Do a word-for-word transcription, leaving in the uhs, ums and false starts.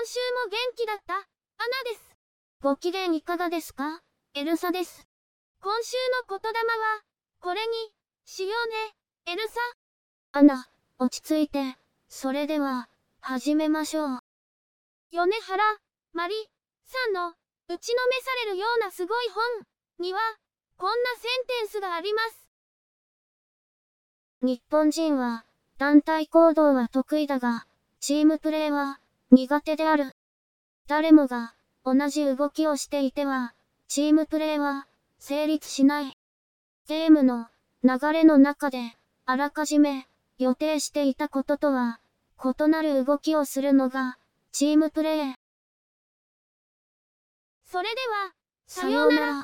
週も元気だった、アナです。ご機嫌いかがですか、エルサです。今週の言霊は、これに、しようね、エルサ。アナ、落ち着いて、それでは、始めましょう。米原、マリ、さんの、打ちのめされるようなすごい本、には、こんなセンテンスがあります。日本人は、団体行動は得意だが、チームプレーは、苦手である。誰もが、同じ動きをしていては、チームプレーは、成立しない。ゲームの、流れの中で、あらかじめ、予定していたこととは、異なる動きをするのが、チームプレー。それでは、さようなら。